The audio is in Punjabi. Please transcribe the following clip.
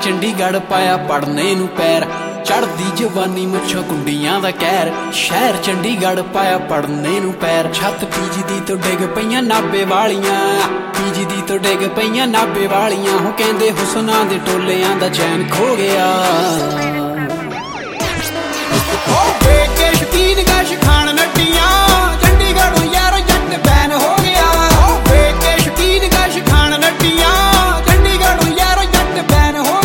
ਚੰਡੀਗੜ੍ਹ ਪਾਇਆ ਪੜਨੇ ਨੂੰ ਪੈਰ, ਚੜਦੀ ਜਵਾਨੀ ਮੁੱਛਾਂ ਕੁੰਡੀਆਂ ਦਾ ਕਹਿਰ। ਸ਼ਹਿਰ ਚੰਡੀਗੜ੍ਹ ਪਾਇਆ ਪੜਨੇ ਨੂੰ ਪੈਰ, ਛੱਤ ਪੀਜੀ ਤੋਂ ਡਿੱਗ ਪਈਆਂ ਨਾਭੇ ਵਾਲੀਆਂ, ਪੀਜੀ ਤੋਂ ਡਿੱਗ ਪਈਆਂ ਨਾਭੇ ਵਾਲੀਆਂ। ਹੋ ਕਹਿੰਦੇ ਹੁਸਨਾਂ ਦੇ ਟੋਲਿਆਂ ਦਾ ਚੈਨ ਖੋ ਗਿਆ। ਵੇਖ ਕੇ ਸ਼ਕੀਨ ਗਸ਼ ਖਾਣ ਨੱਡੀਆਂ,